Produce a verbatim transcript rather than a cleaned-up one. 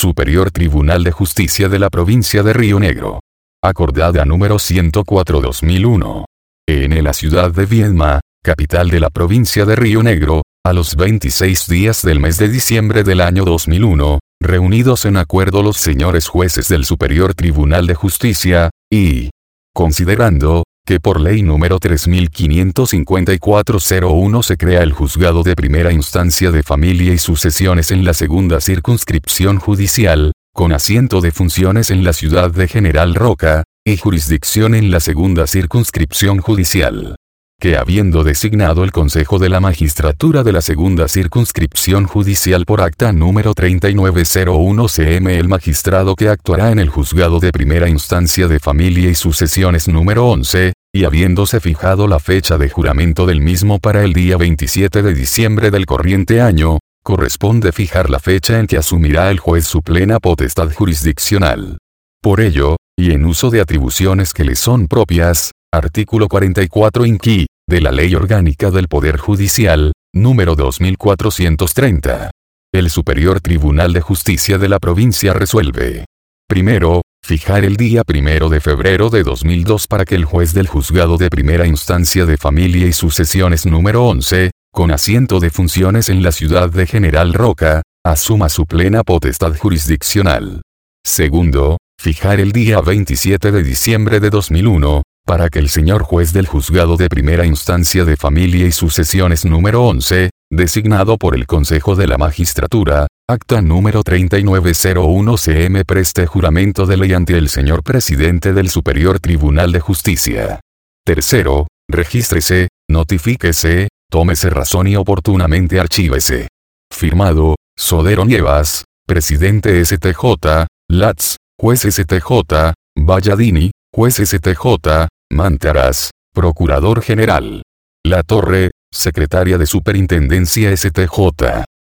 Superior Tribunal de Justicia de la Provincia de Río Negro. Acordada número ciento cuatro barra dos mil uno. En la ciudad de Viedma, capital de la provincia de Río Negro, a los veintiséis días del mes de diciembre del año dos mil uno, reunidos en acuerdo los señores jueces del Superior Tribunal de Justicia, y considerando que por ley número tres mil quinientos cincuenta y cuatro punto cero uno se crea el Juzgado de Primera Instancia de Familia y Sucesiones en la Segunda Circunscripción Judicial, con asiento de funciones en la ciudad de General Roca, y jurisdicción en la Segunda Circunscripción Judicial. Que habiendo designado el Consejo de la Magistratura de la Segunda Circunscripción Judicial por acta número treinta y nueve cero uno C M el magistrado que actuará en el Juzgado de Primera Instancia de Familia y Sucesiones número once, y habiéndose fijado la fecha de juramento del mismo para el día veintisiete de diciembre del corriente año, corresponde fijar la fecha en que asumirá el juez su plena potestad jurisdiccional. Por ello, y en uso de atribuciones que le son propias, artículo cuarenta y cuatro inqui, de la Ley Orgánica del Poder Judicial, número dos mil cuatrocientos treinta. El Superior Tribunal de Justicia de la provincia resuelve. Primero, fijar el día primero de febrero de dos mil dos para que el juez del Juzgado de Primera Instancia de Familia y Sucesiones número once, con asiento de funciones en la ciudad de General Roca, asuma su plena potestad jurisdiccional. Segundo, fijar el día veintisiete de diciembre de dos mil uno, para que el señor juez del Juzgado de Primera Instancia de Familia y Sucesiones número once, designado por el Consejo de la Magistratura, acta número treinta y nueve cero uno C M preste juramento de ley ante el señor presidente del Superior Tribunal de Justicia. Tercero, regístrese, notifíquese, tómese razón y oportunamente archívese. Firmado, Sodero Nievas, presidente S T J, Latz, juez S T J, Valladini, juez S T J, Mantaras, procurador general. La Torre, secretaria de Superintendencia S T J.